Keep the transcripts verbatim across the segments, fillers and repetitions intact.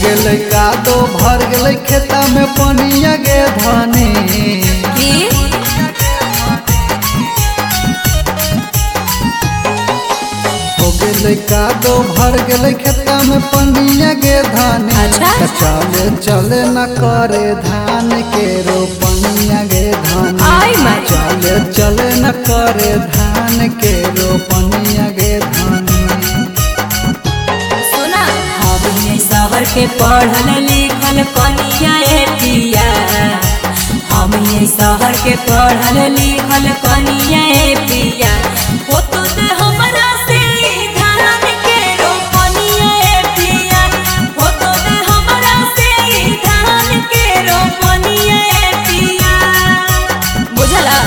गेलै कादो भर गेलै खेता में पनिया गे धनी की हो गेलै कादो भर गेलै खेता में पनिया गे धनी अच्छा। चले चले न करे धान के रोपनिया गे धनी आई माई। चले चले न करे धान के रोपनिया गे धनी सुना हम ये शहर के पढ़ल लिखल कनिया ए पिया हम ये शहर के पढ़ल लिखल कनिया ए पिया हो तो दे हमरा से धान के रोपनिया ए पिया हो तो दे हमरा से धान के रोपनिया ए पिया बुझला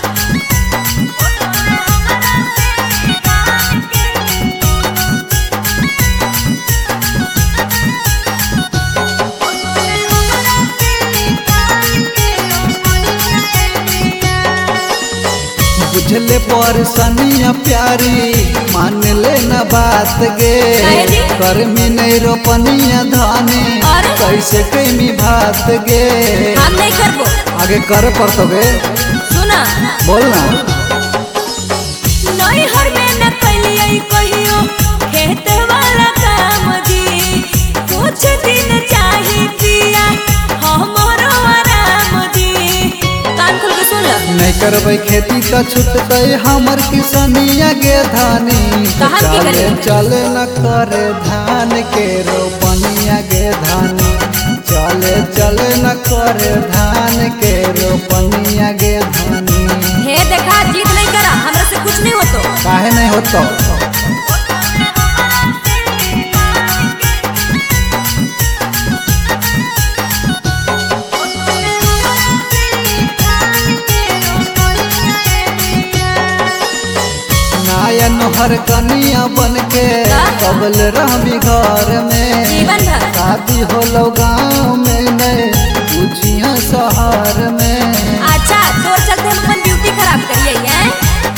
बुझले परसनिया प्यारी मान ले न बात गे काहे? कर्मी नहीं रोपनिया धानी अरे? कैसे कैमी भात गे हम नहीं करबो आगे करे पड़तो गे सुना बोलना नहीं हर में न कलिए कहियो खेत वाला काम जी कुछ दिन चाही पिया हमरो आराम जी कान खोल के सुन ल नहीं करबै खेती तो छूटते हमर किसनिया गे धानी कहाँ की चले करी? चले न करे धान के रोपनिया गे धानी चले चले न करे धान के रोपनिया गे धानी हे देखा जीत नहीं करा हमरा से कुछ नहीं होतो काहे नहीं होतो नायन हर कनिया बन के का? कबल रहमी घर में जीवन भर शादी होलो गाँव में नहीं बुझिया शहर में अच्छा तोर चलते हम अपन ड्यूटी खराब करिए हैं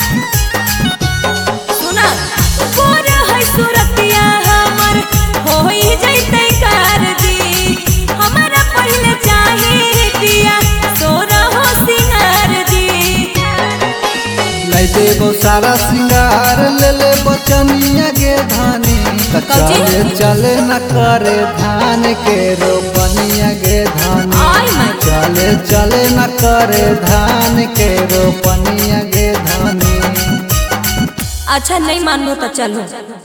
सुना कोर है सुरतिया हमर होई जइते कार दी हमरा पहले चाहे पिया सोरा हो सिंगार दी नहीं देबो सारा सिंगार ले ले बचनिया गे धानी त कौची? चले चले न करे धान के रोपनिया गे धानी आई माई। चले चले न करे धान के रोपनिया गे धानी अच्छा नहीं मानो तो चलो